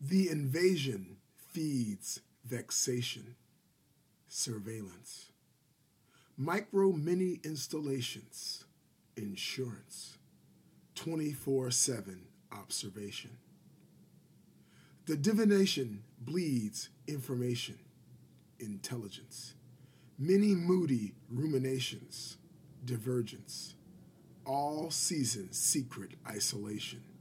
The invasion feeds vexation, surveillance, micro-mini installations, insurance, 24/7 observation. The divination bleeds information, intelligence, many moody ruminations, divergence, all season secret isolation.